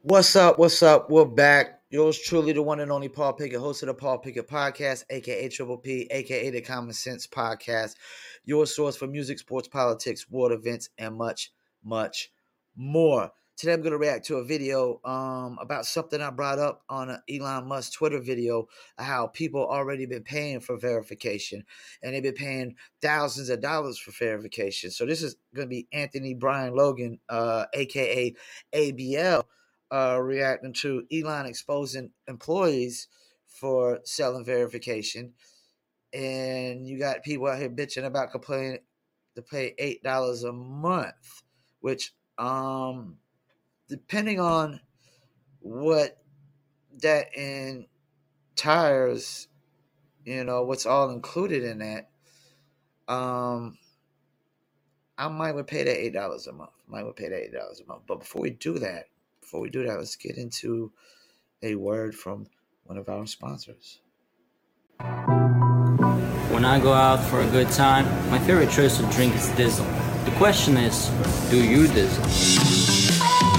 What's up? What's up? We're back. Yours truly, the one and only Paul Pickett, host of the Paul Pickett Podcast, aka Triple P, aka the Common Sense Podcast, your source for music, sports, politics, world events, and much, much more. Today, I'm going to react to a video about something I brought up on an Elon Musk Twitter video, how people already been paying for verification, and they've been paying thousands of dollars for verification. So this is going to be Anthony Brian Logan, aka ABL. Reacting to Elon exposing employees for selling verification, and you got people out here bitching about complaining to pay $8 a month, which depending on what that entires, what's all included in that, I might would pay that $8 a month. But before we do that, let's get into a word from one of our sponsors. When I go out for a good time, my favorite choice of drink is Dizzle. The question is, do you Dizzle?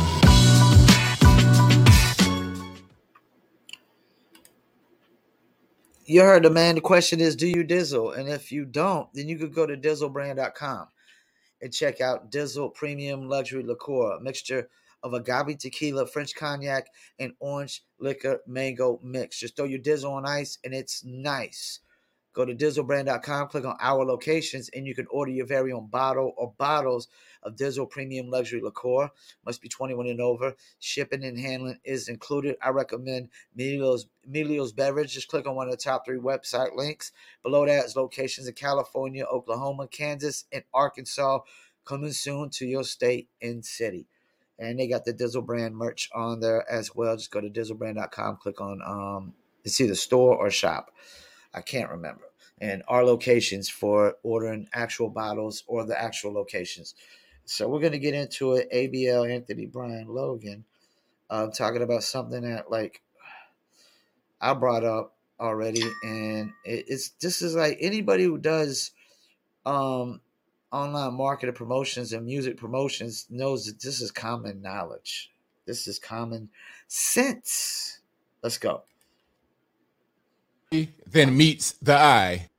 You heard the man. The question is, do you Dizzle? And if you don't, then you could go to DizzleBrand.com and check out Dizzle Premium Luxury Liqueur, a mixture of agave tequila, French cognac, and orange liquor mango mix. Just throw your Dizzle on ice, and it's nice. Go to DizzleBrand.com, click on our locations, and you can order your very own bottle or bottles of Dizzle Premium Luxury Liqueur. Must be 21 and over. Shipping and handling is included. I recommend Emilio's Beverage. Just click on one of the top 3 website links. Below that is locations in California, Oklahoma, Kansas, and Arkansas. Coming soon to your state and city. And they got the Dizzle Brand merch on there as well. Just go to DizzleBrand.com, click on it's either store or shop. I can't remember. And our locations for ordering actual bottles or the actual locations. So we're going to get into it. ABL Anthony Brian Logan talking about something that I brought up already. And this is like anybody who does online marketing promotions and music promotions knows that this is common knowledge. This is common sense. Let's go. Then meets the eye.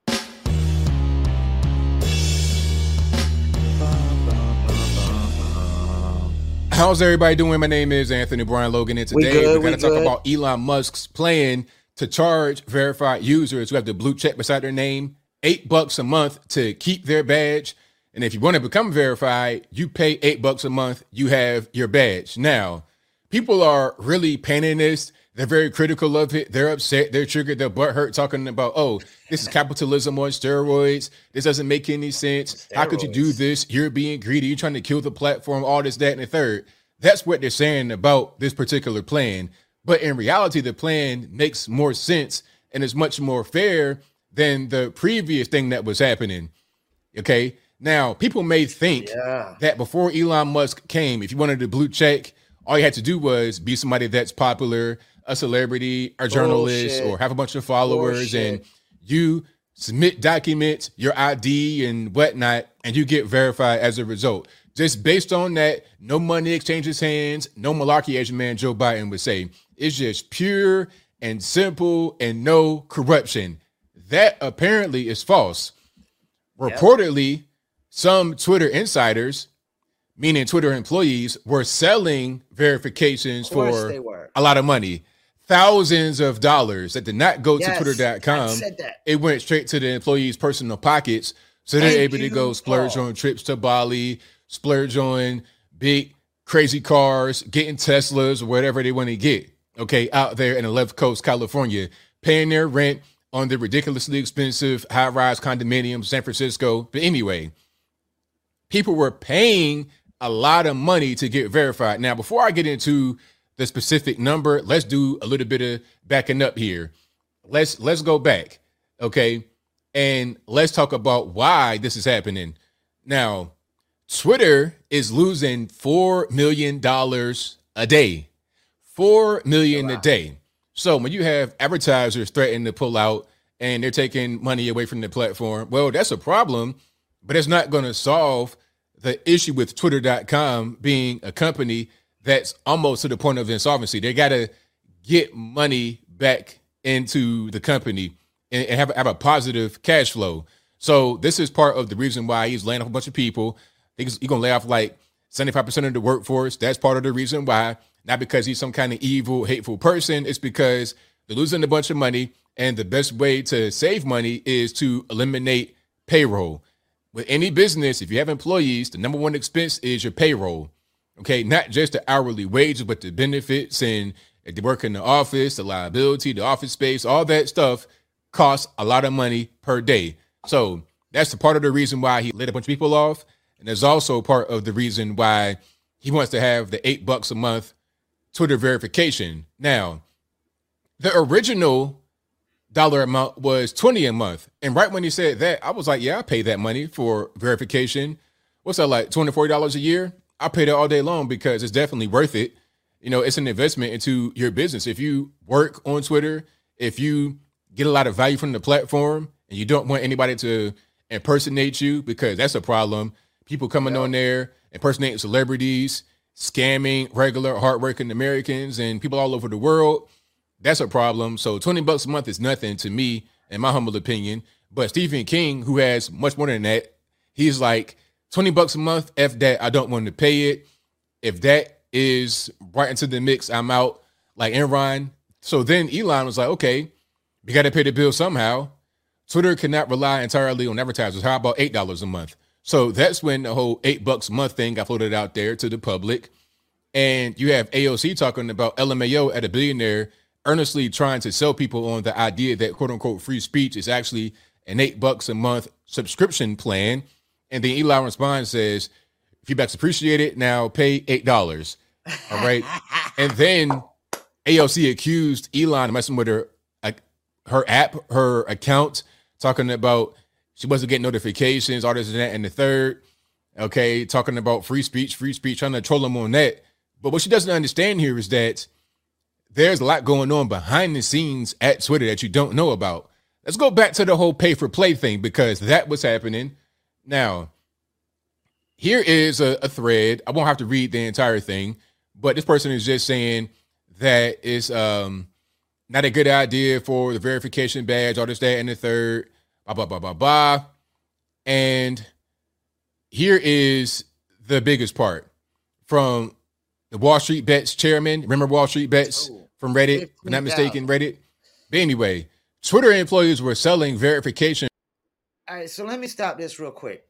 How's everybody doing? My name is Anthony Brian Logan, and today we're going to talk about Elon Musk's plan to charge verified users who have the blue check beside their name $8 a month to keep their badge. And if you want to become verified, you pay $8 a month, you have your badge. Now, people are really panning this. They're very critical of it. They're upset. They're triggered. Their butt hurt talking about, oh, this is capitalism on steroids. This doesn't make any sense. How could you do this? You're being greedy. You're trying to kill the platform, all this, that, and the third. That's what they're saying about this particular plan. But in reality, the plan makes more sense and is much more fair than the previous thing that was happening. Okay. Now, people may think that before Elon Musk came, if you wanted a blue check, all you had to do was be somebody that's popular, a celebrity, a journalist, or have a bunch of followers, and you submit documents, your ID and whatnot, and you get verified as a result. Just based on that, no money exchanges hands, no malarkey, as your man Joe Biden would say. It's just pure and simple and no corruption. That apparently is false. Reportedly, some Twitter insiders, meaning Twitter employees, were selling verifications for a lot of money. Thousands of dollars that did not go to Twitter.com. It went straight to the employees' personal pockets. So they're able to go splurge on trips to Bali, splurge on big, crazy cars, getting Teslas or whatever they want to get, okay, out there in the left coast, California, paying their rent on the ridiculously expensive high-rise condominium, San Francisco. But anyway, people were paying a lot of money to get verified. Now, before I get into the specific number, let's do a little bit of backing up here. Let's go back, okay? And let's talk about why this is happening. Now, Twitter is losing $4 million a day. $4 million a day. So when you have advertisers threatening to pull out and they're taking money away from the platform, well, that's a problem, but it's not going to solve the issue with Twitter.com being a company that's almost to the point of insolvency. They got to get money back into the company and have a positive cash flow. So this is part of the reason why he's laying off a bunch of people. He's going to lay off like 75% of the workforce. That's part of the reason why. Not because he's some kind of evil, hateful person. It's because they're losing a bunch of money. And the best way to save money is to eliminate payroll. With any business, if you have employees, the number one expense is your payroll. Okay, not just the hourly wages, but the benefits and if they work in the office, the liability, the office space, all that stuff costs a lot of money per day. So that's the part of the reason why he laid a bunch of people off. And there's also part of the reason why he wants to have the $8 a month Twitter verification. Now, the original dollar amount was $20 a month. And right when he said that, I was like, yeah, I'll pay that money for verification. What's that, like $20, $40 a year? I'll pay that all day long because it's definitely worth it. You know, it's an investment into your business. If you work on Twitter, if you get a lot of value from the platform and you don't want anybody to impersonate you, because that's a problem. People coming on there, impersonating celebrities, scamming regular, hardworking Americans and people all over the world. That's a problem. So $20 a month is nothing to me, in my humble opinion. But Stephen King, who has much more than that, he's like, $20 a month, F that, I don't want to pay it. If that is right into the mix, I'm out, like Enron. So then Elon was like, okay, we got to pay the bill somehow. Twitter cannot rely entirely on advertisers. How about $8 a month? So that's when the whole $8 a month thing got floated out there to the public. And you have AOC talking about LMAO at a billionaire, earnestly trying to sell people on the idea that quote unquote free speech is actually an $8 a month subscription plan. And then Elon responds, says, feedback's appreciated. Now pay $8. All right. And then AOC accused Elon of messing with her app, her account, talking about she wasn't getting notifications, all this and that, and the third. Okay. Talking about free speech, trying to troll him on that. But what she doesn't understand here is that there's a lot going on behind the scenes at Twitter that you don't know about. Let's go back to the whole pay for play thing, because that was happening. Now, here is a thread. I won't have to read the entire thing, but this person is just saying that it's not a good idea for the verification badge, all this, that, and the third, blah, blah, blah, blah, blah. And here is the biggest part from the Wall Street Bets chairman. Remember Wall Street Bets from Reddit? If I'm not mistaken, Reddit. But anyway, Twitter employees were selling verification. All right, so let me stop this real quick.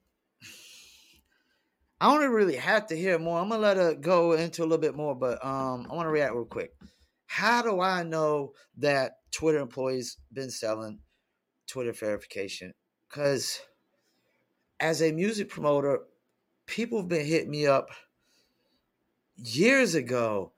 I don't really have to hear more. I'm going to let her go into a little bit more, but I want to react real quick. How do I know that Twitter employees been selling Twitter verification? Because as a music promoter, people have been hitting me up years ago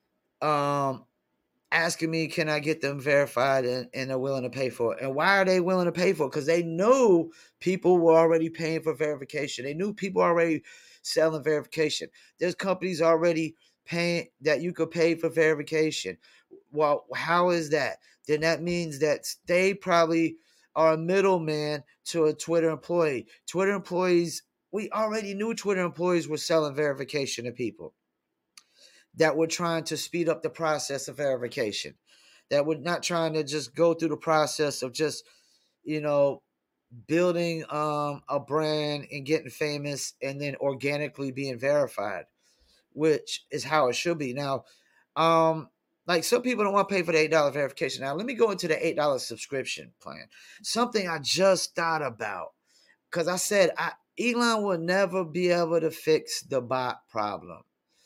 asking me, can I get them verified, and they're willing to pay for it. And why are they willing to pay for it? Because they knew people were already paying for verification. They knew people already selling verification. There's companies already paying that you could pay for verification. Well, how is that? Then that means that they probably are a middleman to a Twitter employee. Twitter employees, we already knew Twitter employees were selling verification to people that were trying to speed up the process of verification, that were not trying to just go through the process of just, building a brand and getting famous and then organically being verified, which is how it should be. Now, like some people don't want to pay for the $8 verification. Now, let me go into the $8 subscription plan. Something I just thought about, because I said Elon will never be able to fix the bot problem.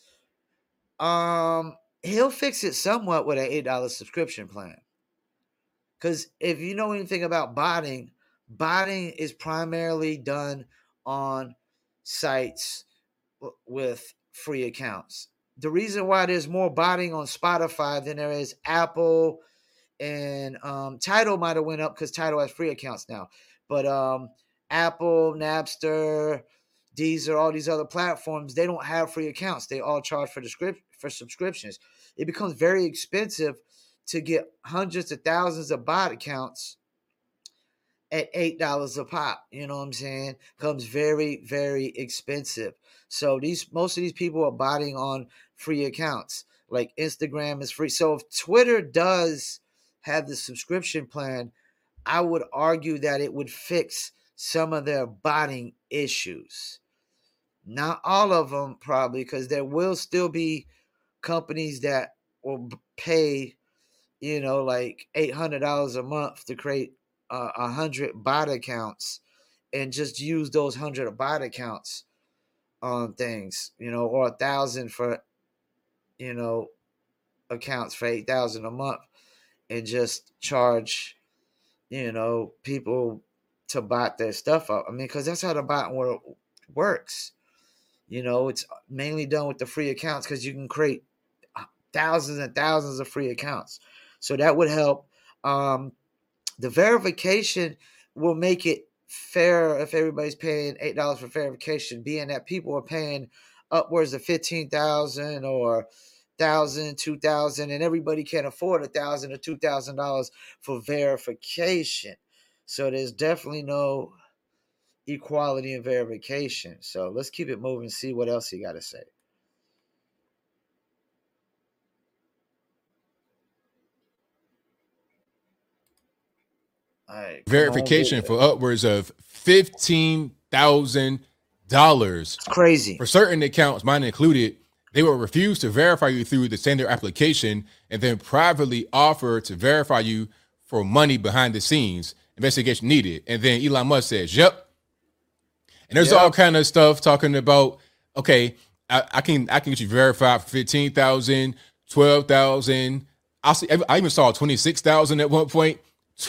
He'll fix it somewhat with an $8 subscription plan. Because if you know anything about botting is primarily done on sites with free accounts. The reason why there's more botting on Spotify than there is Apple, and Tidal might have went up because Tidal has free accounts now. But Apple, Napster, Deezer, all these other platforms, they don't have free accounts. They all charge for subscriptions. It becomes very expensive to get hundreds of thousands of bot accounts at $8 a pop. You know what I'm saying? Comes very, very expensive. So most of these people are botting on free accounts. Like Instagram is free. So if Twitter does have the subscription plan, I would argue that it would fix some of their botting issues. Not all of them, probably, because there will still be companies that will pay, like $800 a month to create 100 bot accounts and just use those 100 bot accounts on things, or 1,000 for, accounts for $8,000 a month, and just charge, people to bot their stuff up. I mean, because that's how the bot world works. It's mainly done with the free accounts because you can create thousands and thousands of free accounts. So that would help. The verification will make it fair if everybody's paying $8 for verification, being that people are paying upwards of $15,000 or $1,000, $2,000, and everybody can't afford $1,000 or $2,000 for verification. So there's definitely no equality in verification. So let's keep it moving, see what else you got to say. Right, verification for upwards of $15,000. Crazy. For certain accounts, mine included, they will refuse to verify you through the standard application and then privately offer to verify you for money behind the scenes. Investigation needed. And then Elon Musk says, yep. And there's all kind of stuff talking about, okay, I can get you verified for 15,000, 12,000. I even saw 26,000 at one point.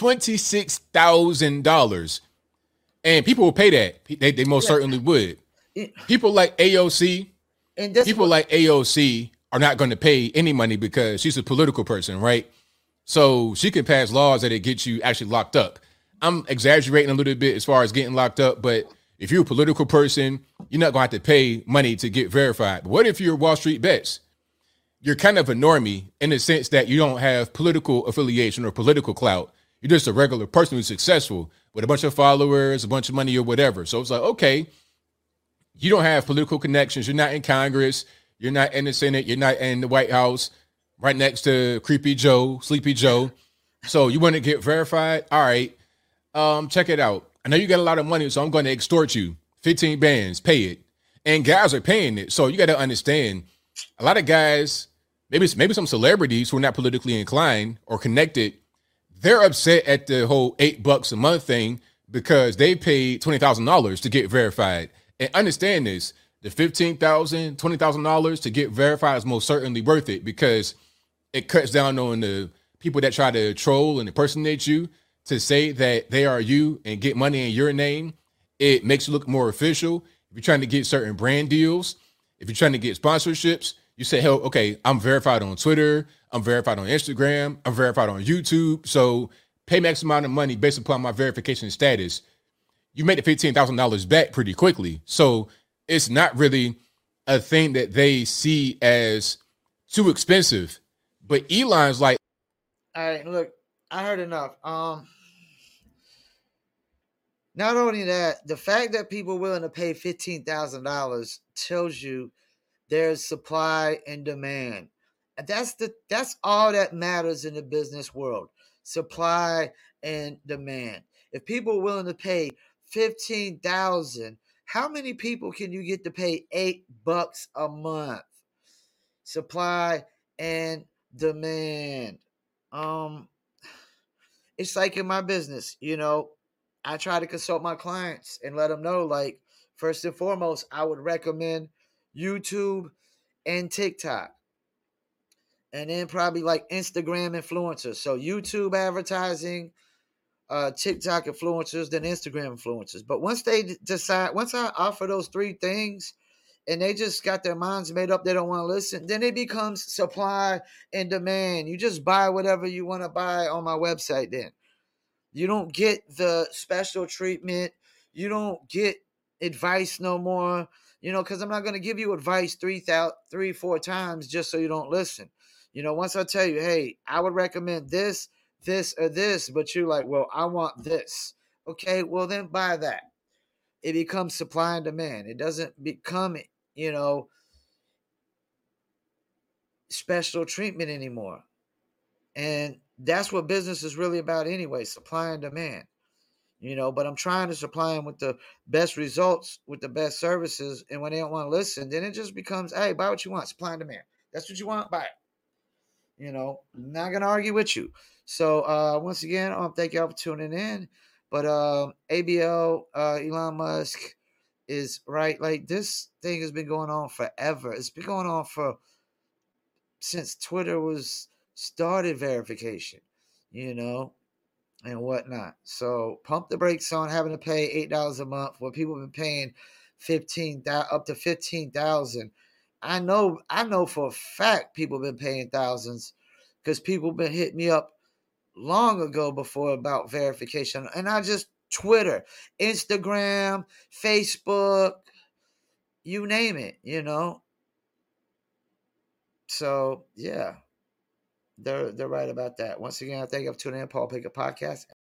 $26,000, and people will pay that. They most certainly would. People like AOC, like AOC are not going to pay any money because she's a political person, right? So she can pass laws that it gets you actually locked up. I'm exaggerating a little bit as far as getting locked up, but if you're a political person, you're not going to have to pay money to get verified. But what if you're Wall Street Bets? You're kind of a normie in the sense that you don't have political affiliation or political clout. You're just a regular person who's successful with a bunch of followers, a bunch of money or whatever. So it's like, okay, you don't have political connections. You're not in Congress. You're not in the Senate. You're not in the White House right next to Creepy Joe, Sleepy Joe. So you want to get verified? All right. Check it out. I know you got a lot of money, so I'm going to extort you. 15 bands, pay it. And guys are paying it. So you got to understand, a lot of guys, maybe some celebrities who are not politically inclined or connected, they're upset at the whole $8 a month thing because they paid $20,000 to get verified. And understand this, the $15,000, $20,000 to get verified is most certainly worth it because it cuts down on the people that try to troll and impersonate you to say that they are you and get money in your name. It makes you look more official. If you're trying to get certain brand deals, if you're trying to get sponsorships, you say, hell, okay, I'm verified on Twitter. I'm verified on Instagram. I'm verified on YouTube. So pay max amount of money based upon my verification status. You make the $15,000 back pretty quickly. So it's not really a thing that they see as too expensive. But Elon's like, all right, look, I heard enough. Not only that, the fact that people are willing to pay $15,000 tells you there's supply and demand. And that's all that matters in the business world. Supply and demand. If people are willing to pay $15,000, how many people can you get to pay $8 a month? Supply and demand. It's like in my business, I try to consult my clients and let them know, like, first and foremost, I would recommend YouTube and TikTok. And then probably like Instagram influencers. So YouTube advertising, TikTok influencers, then Instagram influencers. But once they decide, once I offer those three things and they just got their minds made up, they don't want to listen, then it becomes supply and demand. You just buy whatever you want to buy on my website then. You don't get the special treatment. You don't get advice no more, because I'm not going to give you advice 4 times just so you don't listen. Once I tell you, hey, I would recommend this, this, or this, but you're like, well, I want this. Okay, well then buy that. It becomes supply and demand. It doesn't become, special treatment anymore. And that's what business is really about anyway, supply and demand. But I'm trying to supply them with the best results, with the best services. And when they don't want to listen, then it just becomes, hey, buy what you want, supply and demand. That's what you want, buy it. I'm not going to argue with you. So once again, thank y'all for tuning in. But ABL, Elon Musk is right. Like, this thing has been going on forever. It's been going on since Twitter was started verification, and whatnot. So pump the brakes on having to pay $8 a month where people have been paying up to $15,000. I know for a fact people have been paying thousands because people have been hitting me up long ago before about verification. And I just Twitter, Instagram, Facebook, you name it, So yeah. They're right about that. Once again, I thank you for tuning in, Paul Pickett Podcast.